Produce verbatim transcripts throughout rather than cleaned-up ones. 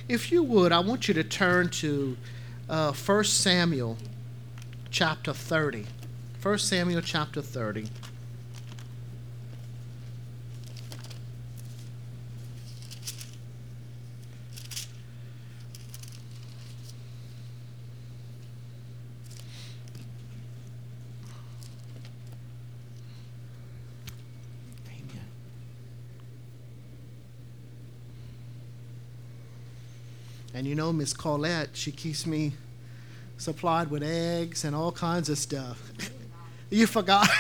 If you would, I want you to turn to uh, First Samuel chapter thirty. First Samuel chapter thirty. And you know, Miss Colette, she keeps me supplied with eggs and all kinds of stuff. You forgot?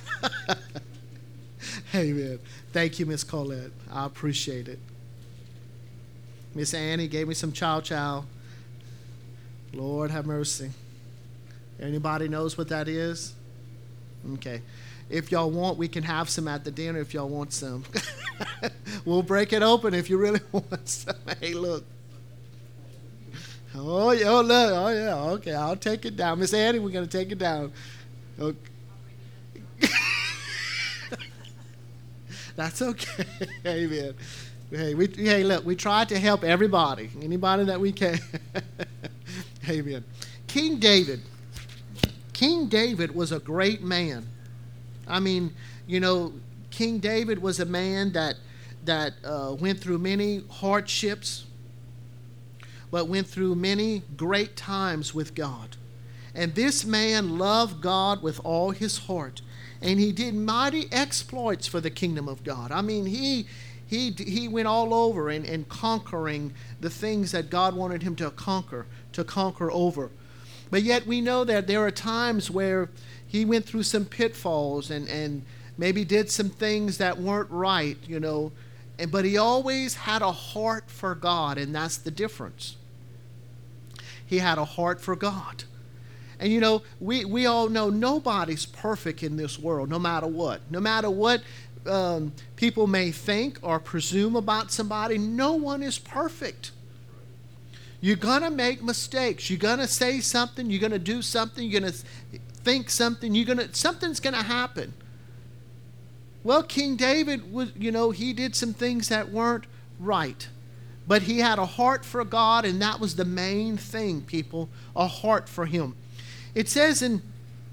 Amen. Thank you, Miss Colette. I appreciate it. Miss Annie gave me some chow chow. Lord have mercy. Anybody knows what that is? Okay. If y'all want, we can have some at the dinner if y'all want some. We'll break it open if you really want some. Hey, look. Oh, yeah, oh, look. Oh, yeah, okay, I'll take it down. Miss Annie, we're going to take it down. Okay. That's okay. Amen. Hey, we, hey, look, we tried to help everybody, anybody that we can. Amen. King David. King David was a great man. I mean, you know, King David was a man that, that uh, went through many hardships, but went through many great times with God. And this man loved God with all his heart. And he did mighty exploits for the kingdom of God. I mean, he he he went all over and, and conquering the things that God wanted him to conquer, to conquer over. But yet we know that there are times where he went through some pitfalls and, and maybe did some things that weren't right, you know. And, but he always had a heart for God, and that's the difference. He had a heart for God. And you know, we, we all know nobody's perfect in this world, no matter what. No matter what um, people may think or presume about somebody, no one is perfect. You're going to make mistakes. You're going to say something. You're going to do something. You're going to think something. You're going to, something's going to happen. Well, King David, was, you know, he did some things that weren't right. But he had a heart for God, and that was the main thing, people, a heart for him. It says in,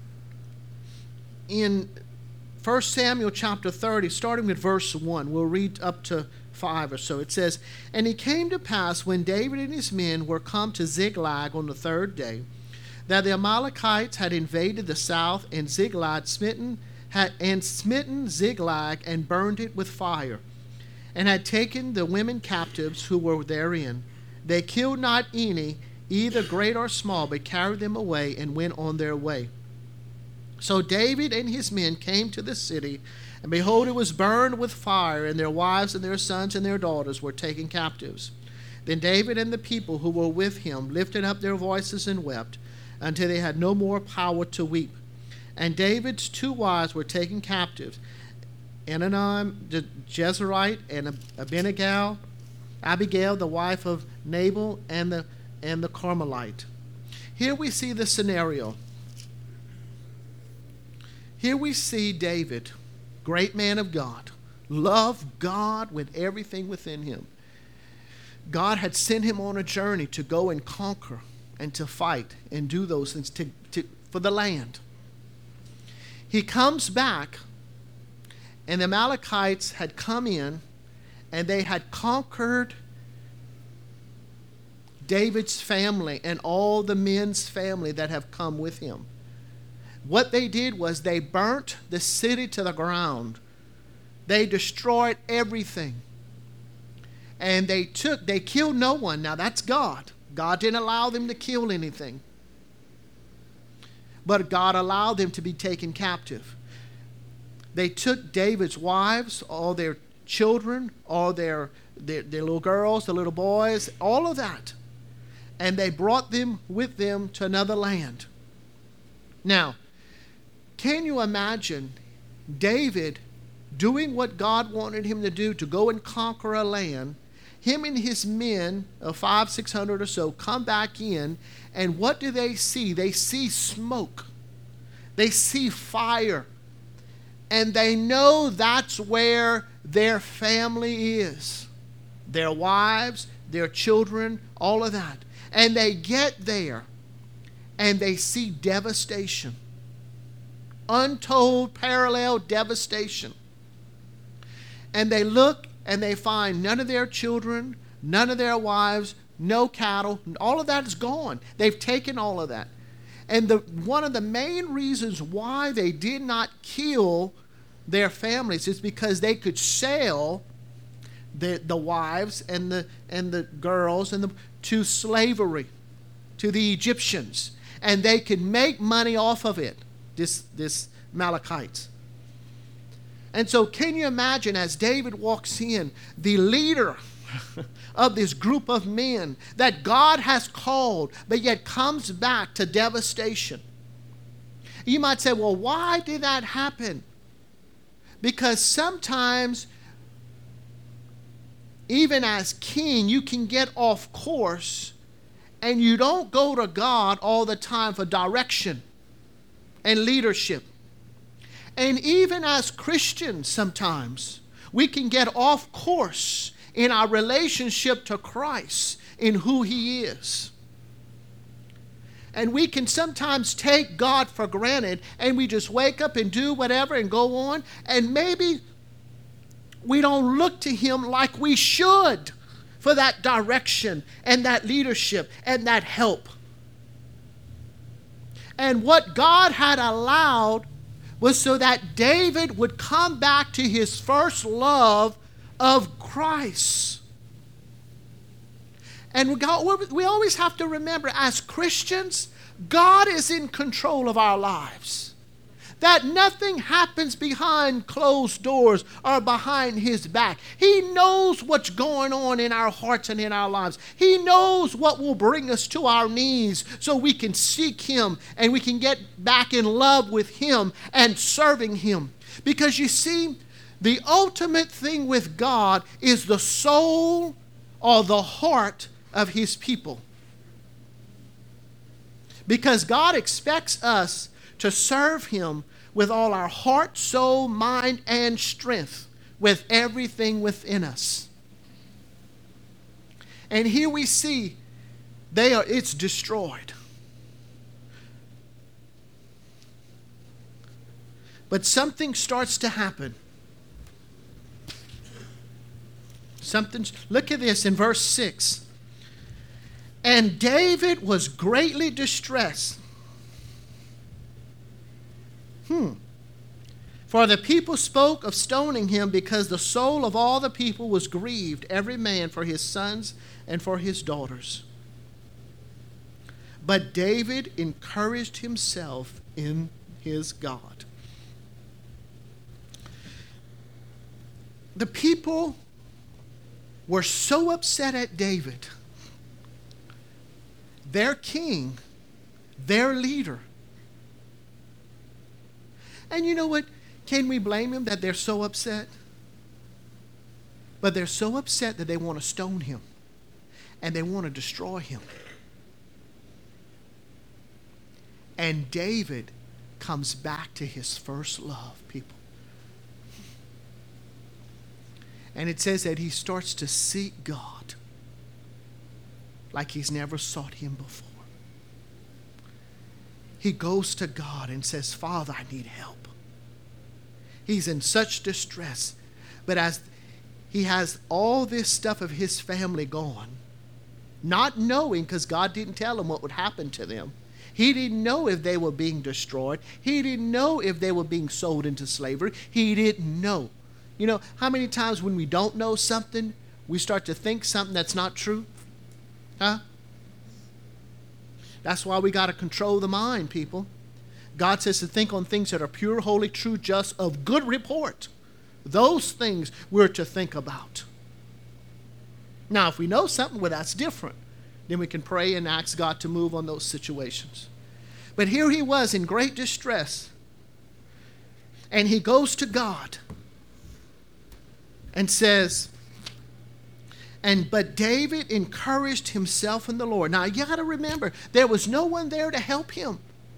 in First Samuel chapter thirty, starting with verse one, we'll read up to five or so. It says, "And it came to pass when David and his men were come to Ziklag on the third day, that the Amalekites had invaded the south, and Ziklag smitten had, and smitten Ziklag and burned it with fire, and had taken the women captives who were therein. They killed not any, either great or small, but carried them away and went on their way. So David and his men came to the city, and behold, it was burned with fire, and their wives and their sons and their daughters were taken captives. Then David and the people who were with him lifted up their voices and wept, until they had no more power to weep. And David's two wives were taken captives, Ananam the Jezreelite, and Abigail, Abigail, the wife of Nabal, and the and the Carmelite." Here we see the scenario. Here we see David, great man of God, loved God with everything within him. God had sent him on a journey to go and conquer and to fight and do those things to, to, for the land. He comes back, and the Amalekites had come in, and they had conquered David's family and all the men's family that have come with him. What they did was they burnt the city to the ground. They destroyed everything. And they took, they killed no one. Now that's God. God didn't allow them to kill anything. But God allowed them to be taken captive. They took David's wives, all their children, all their, their, their little girls, the little boys, all of that. And they brought them with them to another land. Now, can you imagine David doing what God wanted him to do, to go and conquer a land? Him and his men of five, six hundred or so come back in, and what do they see? They see smoke. They see fire. And they know that's where their family is. their wives, their children, all of that. And they get there and they see devastation. Untold, parallel devastation. And they look and they find none of their children, none of their wives, no cattle. All of that is gone. They've taken all of that. And the, one of the main reasons why they did not kill their families is because they could sell the, the wives and the, and the girls and the, to slavery, to the Egyptians. And they could make money off of it, this, this Amalekites. And so can you imagine, as David walks in, the leader of this group of men that God has called, but yet comes back to devastation. You might say, well, why did that happen? Because sometimes, even as king, you can get off course and you don't go to God all the time for direction and leadership. And even as Christians, sometimes we can get off course in our relationship to Christ, in who He is. And we can sometimes take God for granted and we just wake up and do whatever and go on. And maybe we don't look to Him like we should for that direction and that leadership and that help. And what God had allowed was so that David would come back to his first love of Christ. And we, got, we always have to remember, as Christians, God is in control of our lives. That nothing happens behind closed doors or behind His back. He knows what's going on in our hearts and in our lives. He knows what will bring us to our knees so we can seek Him and we can get back in love with Him and serving Him. Because you see, the ultimate thing with God is the soul or the heart of His people. Because God expects us to serve Him with all our heart, soul, mind, and strength, with everything within us. And here we see they are it's destroyed. But something starts to happen. Something, look at this in verse six. And David was greatly distressed. Hmm. For the people spoke of stoning him, because the soul of all the people was grieved, every man for his sons and for his daughters. But David encouraged himself in his God. The people were so upset at David, their king, their leader. And you know what? Can we blame him that they're so upset? But they're so upset that they want to stone him and they want to destroy him. And David comes back to his first love, people. And it says that he starts to seek God like he's never sought Him before. He goes to God and says, Father, I need help. He's in such distress. But as he has all this stuff of his family gone, not knowing, because God didn't tell him what would happen to them. He didn't know if they were being destroyed. He didn't know if they were being sold into slavery. He didn't know. You know, how many times when we don't know something, we start to think something that's not true? Huh? That's why we got to control the mind, people. God says to think on things that are pure, holy, true, just, of good report. Those things we're to think about. Now, if we know something, well, that's different. Then we can pray and ask God to move on those situations. But here he was in great distress. And he goes to God and says, and but David encouraged himself in the Lord. Now, you got to remember, there was no one there to help him.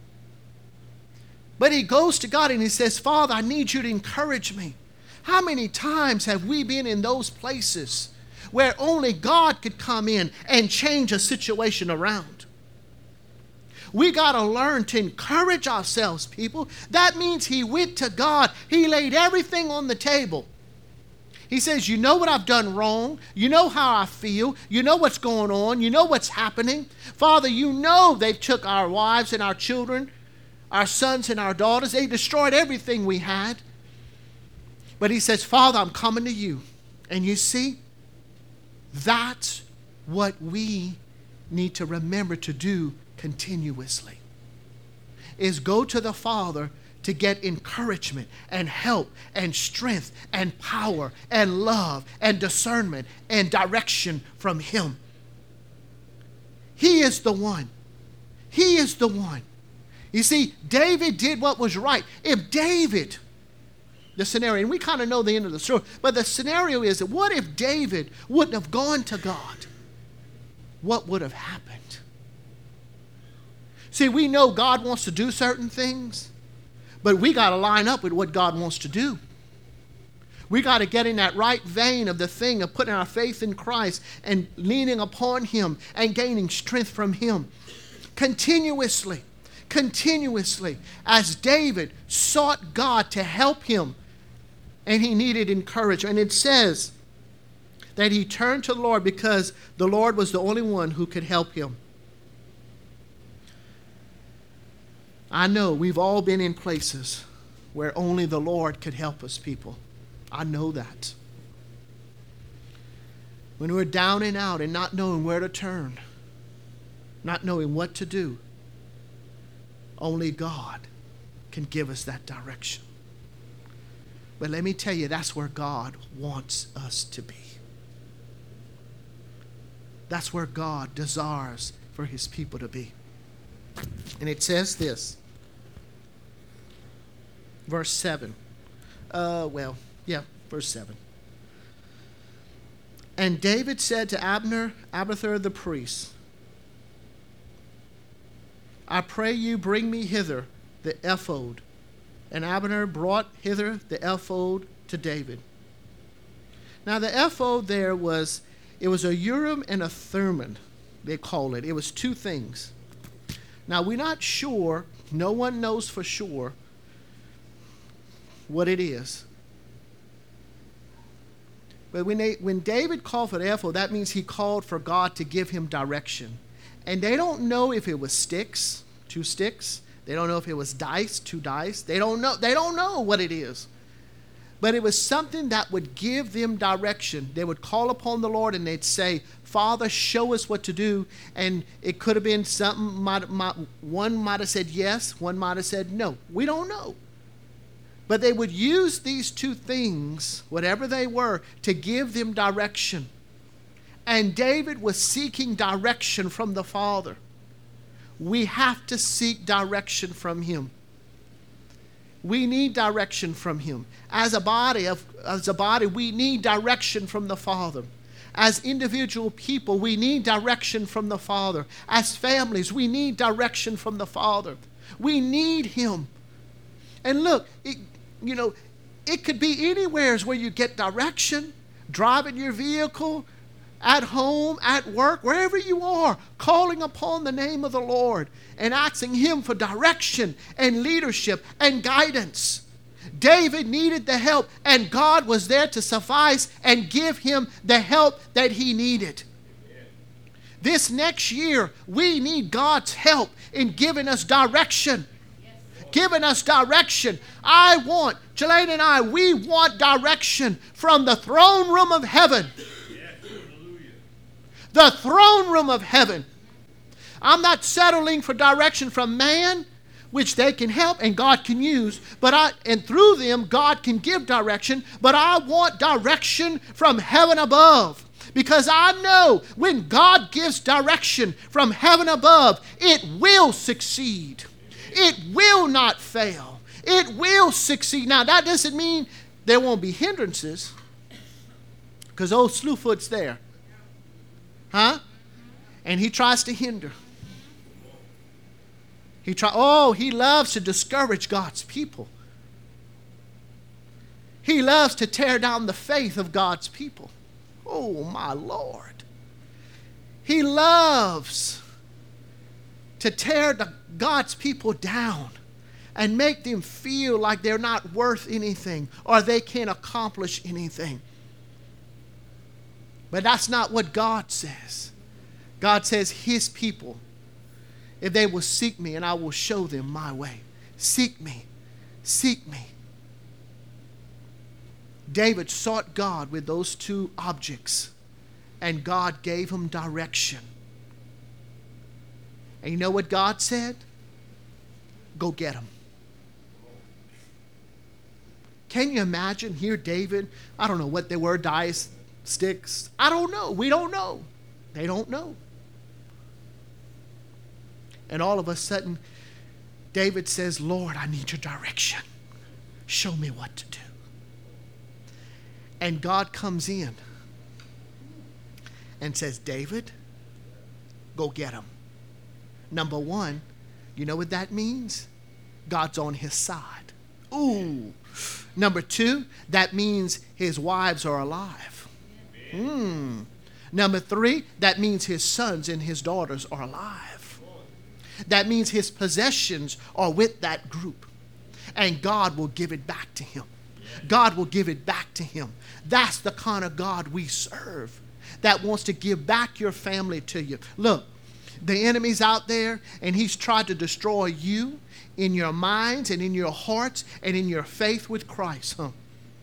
But he goes to God and he says, Father, I need you to encourage me. How many times have we been in those places where only God could come in and change a situation around. We got to learn to encourage ourselves, people. That means he went to God. He laid everything on the table. He says, you know what I've done wrong. You know how I feel. You know what's going on. You know what's happening. Father, you know they've took our wives and our children, our sons and our daughters. They destroyed everything we had. But he says, Father, I'm coming to you. And you see, that's what we need to remember to do continuously, is go to the Father to get encouragement and help and strength and power and love and discernment and direction from him. He is the one. He is the one. You see, David did what was right. If David, the scenario, and we kind of know the end of the story, but the scenario is that what if David wouldn't have gone to God? What would have happened? See, we know God wants to do certain things, but we got to line up with what God wants to do. We got to get in that right vein of the thing of putting our faith in Christ and leaning upon him and gaining strength from him. Continuously, continuously, as David sought God to help him, and he needed encouragement. And it says that he turned to the Lord because the Lord was the only one who could help him. I know we've all been in places where only the Lord could help us, people. I know that. When we're down and out and not knowing where to turn, not knowing what to do, only God can give us that direction. But let me tell you, that's where God wants us to be. That's where God desires for his people to be. And it says this. Verse seven. Uh, well, yeah, verse seven. And David said to Abner, Abiathar the priest, I pray you bring me hither the ephod. And Abner brought hither the ephod to David. Now the ephod there was, it was a Urim and a Thummim, they call it. It was two things. Now we're not sure, no one knows for sure what it is. But when, they, when David called for the ephod, that means he called for God to give him direction. And they don't know if it was sticks, two sticks. They don't know if it was dice, two dice. They don't know. They don't know what it is. But it was something that would give them direction. They would call upon the Lord and they'd say, Father, show us what to do. And it could have been something, might, might, one might have said yes, one might have said no. We don't know. But they would use these two things, whatever they were, to give them direction. And David was seeking direction from the Father. We have to seek direction from him. We need direction from him. As a body, of, as a body, we need direction from the Father. As individual people, we need direction from the Father. As families, we need direction from the Father. We need him. And look, it, you know, it could be anywhere where you get direction. Driving your vehicle, at home, at work, wherever you are, calling upon the name of the Lord and asking him for direction and leadership and guidance. David needed the help, and God was there to suffice and give him the help that he needed. This next year, we need God's help in giving us direction. Giving us direction. I want, Jelaine and I, we want direction from the throne room of heaven. The throne room of heaven. I'm not settling for direction from man, which they can help and God can use, but I and through them God can give direction, but I want direction from heaven above. Because I know when God gives direction from heaven above, it will succeed. It will not fail. It will succeed. Now, that doesn't mean there won't be hindrances, because old Slewfoot's there. Huh? And he tries to hinder. He try. Oh, he loves to discourage God's people. He loves to tear down the faith of God's people. Oh, my Lord. He loves to tear the, God's people down and make them feel like they're not worth anything or they can't accomplish anything. But that's not what God says. God says his people, if they will seek me, and I will show them my way. Seek me. Seek me. David sought God with those two objects, and God gave him direction. And you know what God said? Go get him. Can you imagine here, David? I don't know what they were, dice, sticks. I don't know. We don't know. They don't know. And all of a sudden, David says, Lord, I need your direction. Show me what to do. And God comes in and says, David, go get him. Number one, you know what that means? God's on his side. Ooh. Number two, that means his wives are alive. Mm. Number three, that means his sons and his daughters are alive. That means his possessions are with that group. And God will give it back to him. God will give it back to him. That's the kind of God we serve, that wants to give back your family to you. Look, the enemy's out there, and he's tried to destroy you in your minds and in your hearts and in your faith with Christ, huh?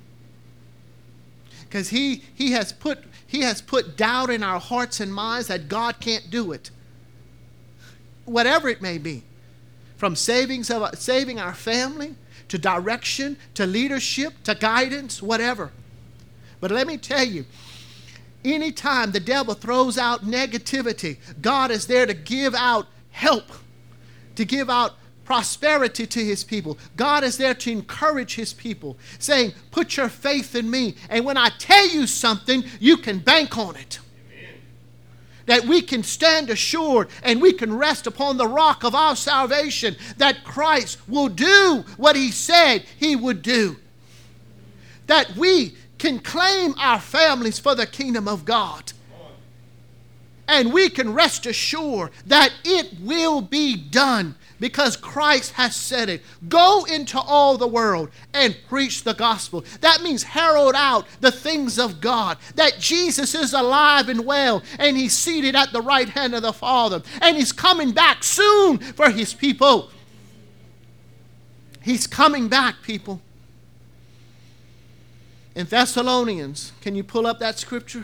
Because he, he has put he has put doubt in our hearts and minds that God can't do it. Whatever it may be. From savings of, saving our family, to direction, to leadership, to guidance, whatever. But let me tell you, anytime the devil throws out negativity, God is there to give out help, to give out prosperity to his people. God is there to encourage his people, saying, put your faith in me. And when I tell you something, you can bank on it. Amen. That we can stand assured and we can rest upon the rock of our salvation, that Christ will do what he said he would do. That we can claim our families for the kingdom of God. And we can rest assured that it will be done, because Christ has said it. Go into all the world and preach the gospel. That means herald out the things of God. That Jesus is alive and well, and he's seated at the right hand of the Father. And he's coming back soon for his people. He's coming back, people. In Thessalonians, can you pull up that scripture?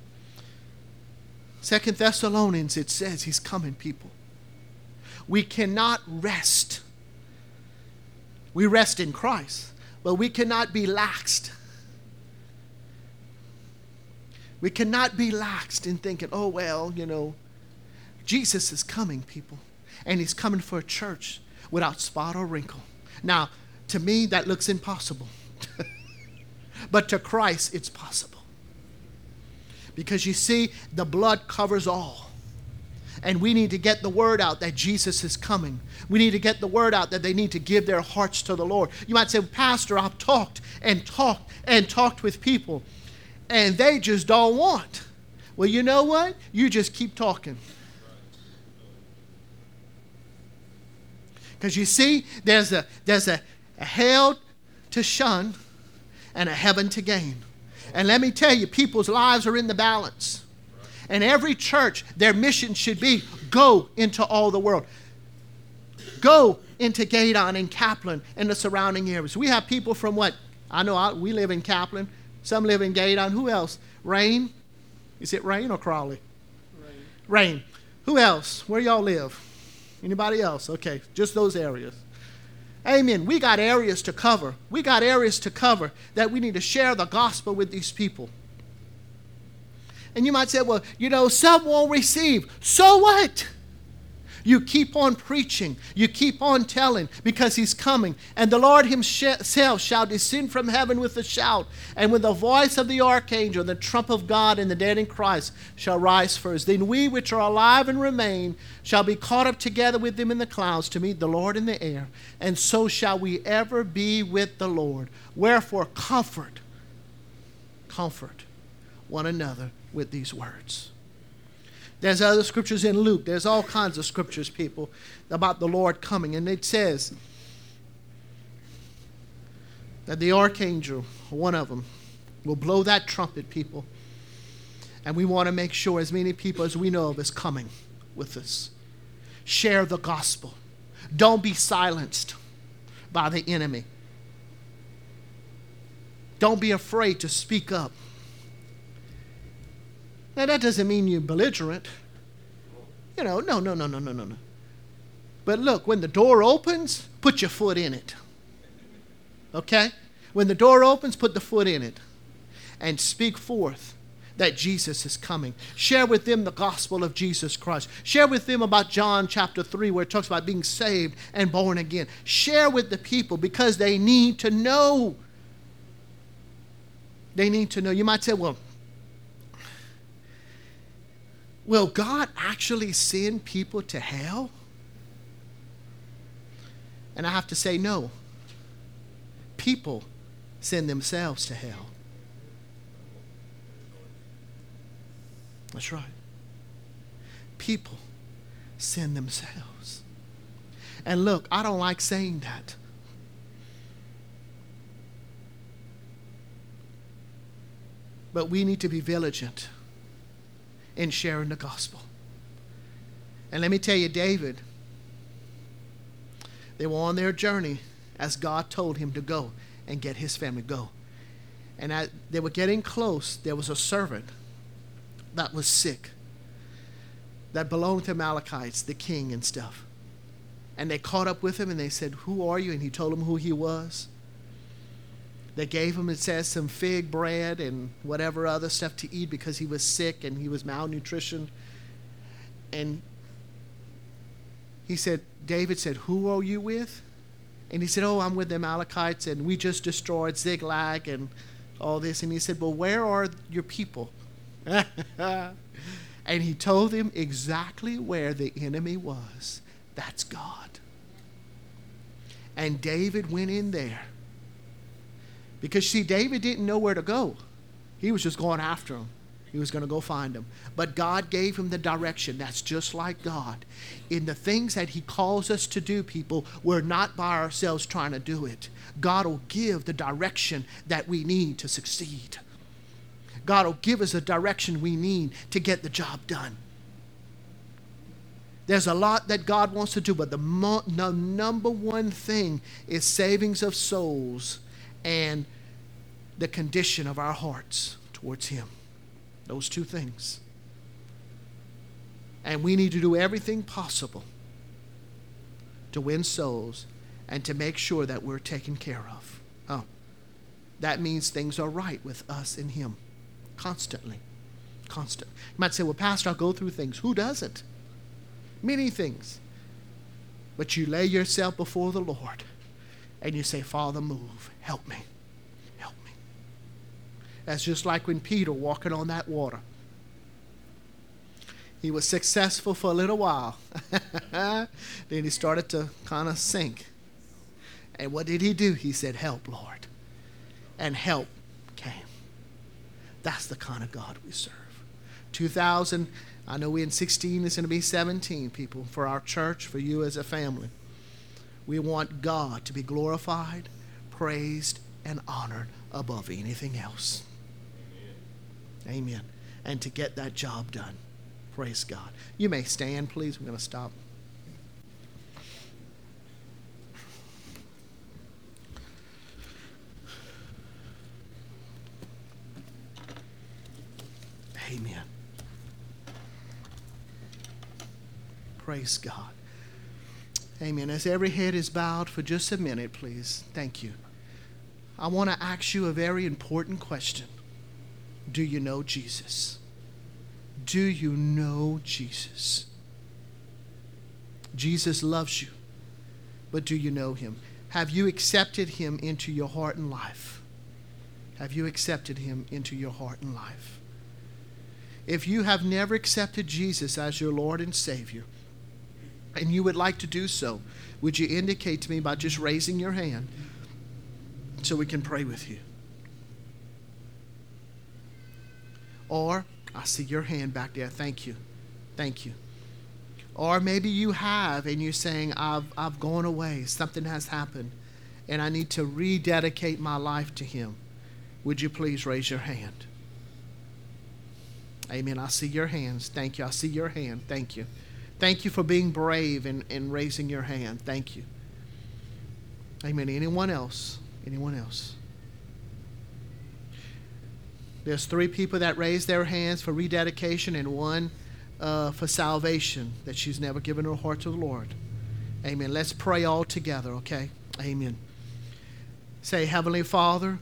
Second Thessalonians, it says he's coming, people. We cannot rest. We rest in Christ, but we cannot be laxed. We cannot be laxed in thinking, oh, well, you know, Jesus is coming, people, and he's coming for a church without spot or wrinkle. Now, to me, that looks impossible. But to Christ, it's possible. Because you see, the blood covers all. And we need to get the word out that Jesus is coming. We need to get the word out that they need to give their hearts to the Lord. You might say, Pastor, I've talked and talked and talked with people, and they just don't want. Well, you know what? You just keep talking. Because you see, there's a there's a, a hell to shun and a heaven to gain. And let me tell you, people's lives are in the balance. And every church, their mission should be, go into all the world. Go into Gaydon and Kaplan and the surrounding areas. We have people from what? I know I, we live in Kaplan. Some live in Gaydon. Who else? Rain? Is it Rain or Crawley? Rain. Rain. Who else? Where y'all live? Anybody else? Okay, just those areas. Amen. We got areas to cover. We got areas to cover that we need to share the gospel with these people. And you might say, well, you know, some won't receive. So what? You keep on preaching. You keep on telling, because he's coming. And the Lord himself shall descend from heaven with a shout, and with the voice of the archangel, the trump of God, and the dead in Christ shall rise first. Then we which are alive and remain shall be caught up together with them in the clouds to meet the Lord in the air. And so shall we ever be with the Lord. Wherefore, comfort, comfort one another with these words. There's other scriptures in Luke. There's all kinds of scriptures, people, about the Lord coming. And it says that the archangel, one of them, will blow that trumpet, people. And we want to make sure as many people as we know of is coming with us. Share the gospel. Don't be silenced by the enemy. Don't be afraid to speak up. Now, that doesn't mean you're belligerent. You know, no, no, no, no, no, no, no. But look, when the door opens, put your foot in it. Okay? When the door opens, put the foot in it. And speak forth that Jesus is coming. Share with them the gospel of Jesus Christ. Share with them about John chapter three, where it talks about being saved and born again. Share with the people because they need to know. They need to know. You might say, well, will God actually send people to hell? And I have to say no. People send themselves to hell. That's right. People send themselves. And look, I don't like saying that. But we need to be vigilant in sharing the gospel. And let me tell you, David, they were on their journey as God told him to go and get his family go. And as they were getting close, there was a servant that was sick that belonged to Amalekites, the king and stuff. And they caught up with him and they said, who are you? And he told them who he was. They gave him, it says, some fig bread and whatever other stuff to eat because he was sick and he was malnutrition. And he said, David said, who are you with? And he said, oh, I'm with the Amalekites and we just destroyed Ziklag and all this. And he said, well, where are your people? And he told him exactly where the enemy was. That's God. And David went in there. Because, see, David didn't know where to go. He was just going after him. He was going to go find him. But God gave him the direction. That's just like God. In the things that he calls us to do, people, we're not by ourselves trying to do it. God will give the direction that we need to succeed. God will give us the direction we need to get the job done. There's a lot that God wants to do, but the, mo- the number one thing is savings of souls and the condition of our hearts towards him. Those two things. And we need to do everything possible to win souls and to make sure that we're taken care of. Oh, that means things are right with us and him. Constantly. Constantly. You might say, well, Pastor, I'll go through things. Who doesn't? Many things. But you lay yourself before the Lord and you say, Father, move. Help me. Help me. That's just like when Peter walking on that water. He was successful for a little while. Then he started to kind of sink. And what did he do? He said, help, Lord. And help came. That's the kind of God we serve. two thousand, I know we're in sixteen, it's going to be seventeen, people, for our church, for you as a family. We want God to be glorified, praised, and honored above anything else. Amen. Amen. And to get that job done. Praise God. You may stand, please. We're going to stop. Amen. Praise God. Amen. As every head is bowed for just a minute, please. Thank you. I want to ask you a very important question. Do you know Jesus? Do you know Jesus? Jesus loves you, but do you know him? Have you accepted him into your heart and life? Have you accepted him into your heart and life? If you have never accepted Jesus as your Lord and Savior, and you would like to do so, would you indicate to me by just raising your hand so we can pray with you? Or, I see your hand back there. Thank you. Thank you. Or maybe you have and you're saying, I've, I've gone away. Something has happened and I need to rededicate my life to Him. Would you please raise your hand? Amen. I see your hands. Thank you. I see your hand. Thank you. Thank you for being brave and, and raising your hand. Thank you. Amen. Anyone else? Anyone else? There's three people that raised their hands for rededication and one uh, for salvation, that she's never given her heart to the Lord. Amen. Let's pray all together, okay? Amen. Say, Heavenly Father,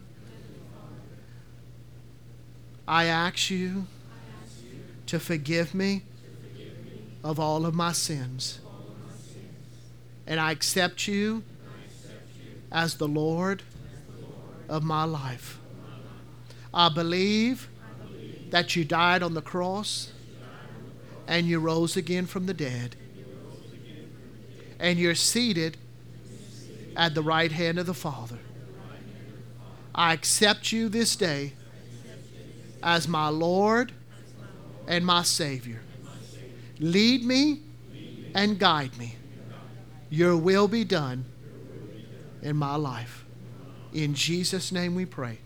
I ask you to forgive me of all of my sins. And I accept you as the Lord of my life. I believe that you died on the cross and you rose again from the dead. And you're seated at the right hand of the Father. I accept you this day as my Lord and my Savior. Lead me and guide me. Your will be done in my life. In Jesus' name we pray.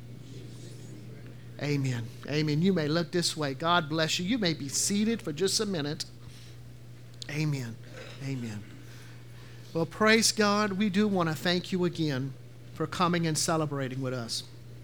Amen. Amen. You may look this way. God bless you. You may be seated for just a minute. Amen. Amen. Well, praise God. We do want to thank you again for coming and celebrating with us.